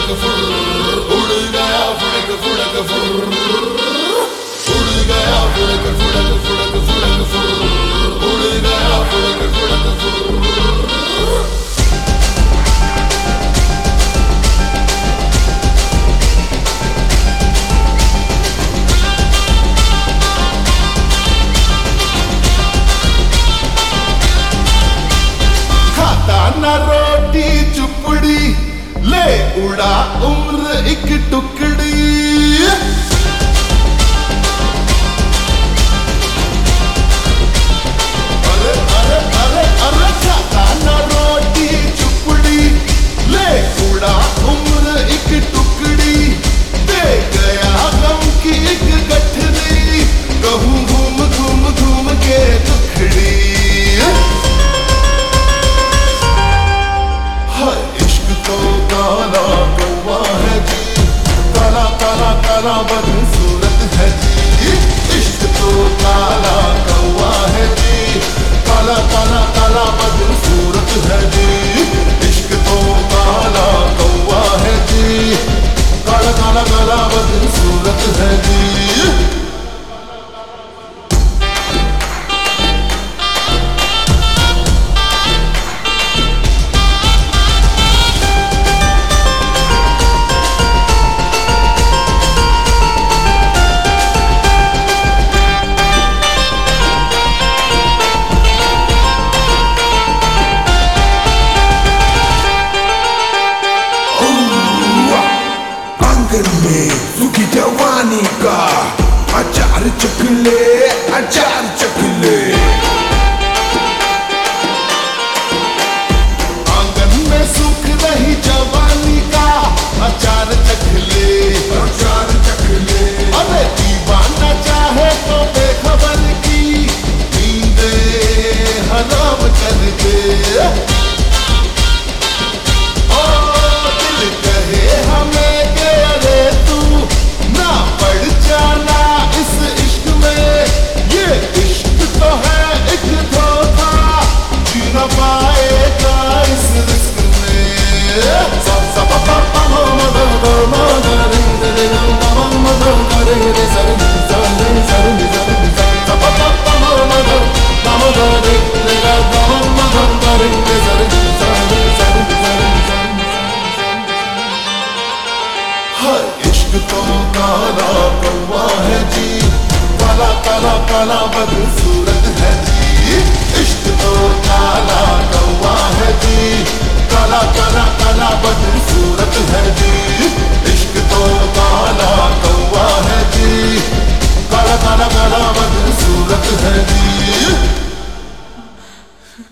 फुड़क फुड़ उड़ गया फुड़क फुड़क फुड़ उड़ गया फुड़क फुड़क फुड़क फुड़क फुड़ उड़ गया फुड़क फुड़क फुड़। ना रोटी चुपड़ी ले उड़ा उम्र एक टुकड़ी। अरे अरे अरे अरे खाता ना रोटी चुपड़ी ले उड़ा उम्र एक टुकड़ी। दे गया गम की एक गठरी कहूँ घूम घूम घूम के दुखड़ी। काला कौवा है जी काला काला काला बदसूरत है जी। इश्क तो काला कौवा है जी काला काला काला बदसूरत है जी। इश्क तो काला कौवा है जी काला काला काला बदसूरत है जी। सूखी जवानी का अचार चखले अचार चखले। आंगन में सूख रही जवानी का अचार चखले अचार चखले। अरे दीवाना चाहे तो बेखबर की नींदे हराम कर दे। इश्क तो काला कौवा है जी काला काला काला बदसूरत